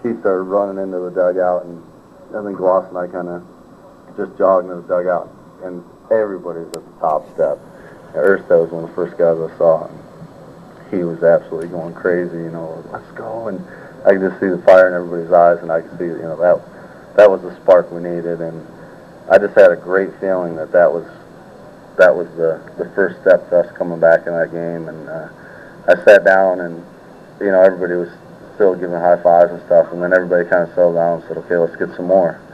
he started running into the dugout, and I think Gloss and I kind of just jogged into the dugout, and everybody's at the top step. Erstad was one of the first guys I saw, and he was absolutely going crazy, you know, let's go, and I could just see the fire in everybody's eyes, and I could see, you know, that was the spark we needed, and I just had a great feeling that was the first step to us coming back in that game, and I sat down, and, you know, everybody was still giving high fives and stuff, and then everybody kind of settled down and said, okay, let's get some more.